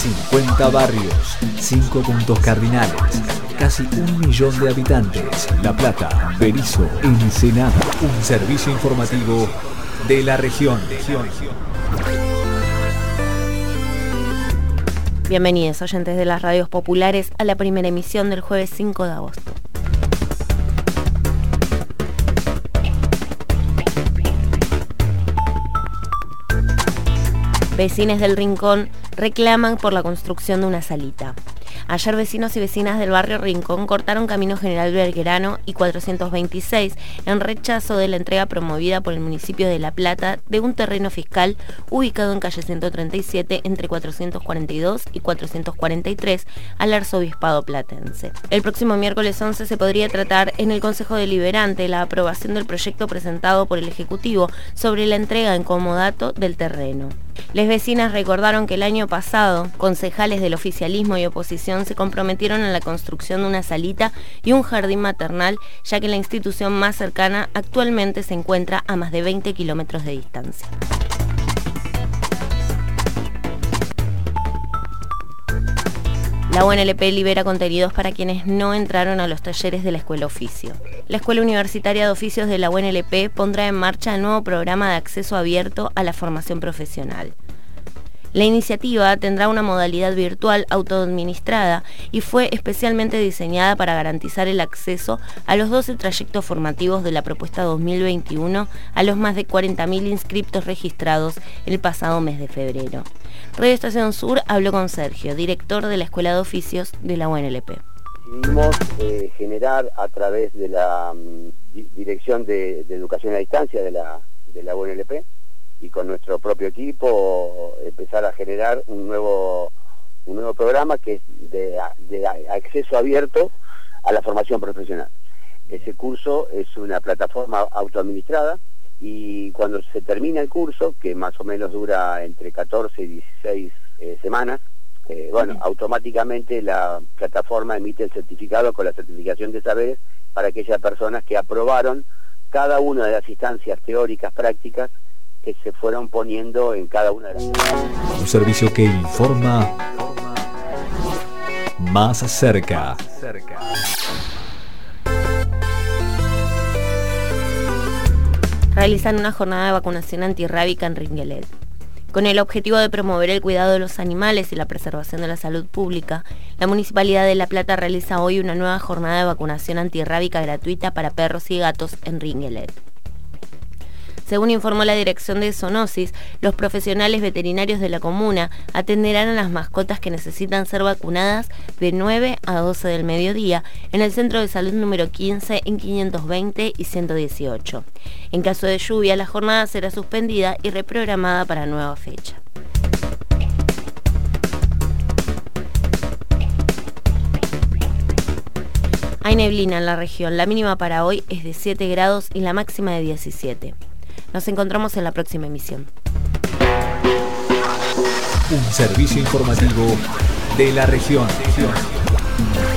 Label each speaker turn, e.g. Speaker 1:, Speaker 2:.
Speaker 1: 50 barrios, 5 puntos cardinales, casi 1 millón de habitantes. La Plata, Berisso, Ensenada. Un servicio informativo de la región.
Speaker 2: Bienvenidos, oyentes de las radios populares, a la primera emisión del jueves 5 de agosto. Vecinos del Rincón reclaman por la construcción de una salita. Ayer vecinos y vecinas del barrio Rincón cortaron Camino General Belgrano y 426 en rechazo de la entrega promovida por el municipio de La Plata de un terreno fiscal ubicado en calle 137 entre 442 y 443 al arzobispado platense. El próximo miércoles 11 se podría tratar en el Consejo Deliberante la aprobación del proyecto presentado por el Ejecutivo sobre la entrega en comodato del terreno. Las vecinas recordaron que el año pasado, concejales del oficialismo y oposición se comprometieron a la construcción de una salita y un jardín maternal, ya que la institución más cercana actualmente se encuentra a más de 20 kilómetros de distancia. La UNLP libera contenidos para quienes no entraron a los talleres de la Escuela Oficio. La Escuela Universitaria de Oficios de la UNLP pondrá en marcha el nuevo programa de acceso abierto a la formación profesional. La iniciativa tendrá una modalidad virtual autoadministrada y fue especialmente diseñada para garantizar el acceso a los 12 trayectos formativos de la propuesta 2021 a los más de 40.000 inscriptos registrados el pasado mes de febrero. Radio Estación Sur habló con Sergio, director de la Escuela de Oficios de la UNLP.
Speaker 3: Decidimos generar a través de la Dirección de Educación a Distancia de la UNLP y con nuestro propio equipo empezar a generar un nuevo programa que es de acceso abierto a la formación profesional. Ese curso es una plataforma autoadministrada y cuando se termina el curso, que más o menos dura entre 14 y 16 semanas, automáticamente la plataforma emite el certificado con la certificación de saberes para aquellas personas que aprobaron cada una de las instancias teóricas prácticas que se fueron poniendo en cada una de las...
Speaker 1: Un servicio que informa más cerca.
Speaker 2: Realizan una jornada de vacunación antirrábica en Ringelet. Con el objetivo de promover el cuidado de los animales y la preservación de la salud pública, la Municipalidad de La Plata realiza hoy una nueva jornada de vacunación antirrábica gratuita para perros y gatos en Ringelet. Según informó la Dirección de Zoonosis, los profesionales veterinarios de la comuna atenderán a las mascotas que necesitan ser vacunadas de 9 a 12 del mediodía en el Centro de Salud número 15 en 520 y 118. En caso de lluvia, la jornada será suspendida y reprogramada para nueva fecha. Hay neblina en la región. La mínima para hoy es de 7 grados y la máxima de 17. Nos encontramos en la próxima emisión.
Speaker 1: Un servicio informativo de la región.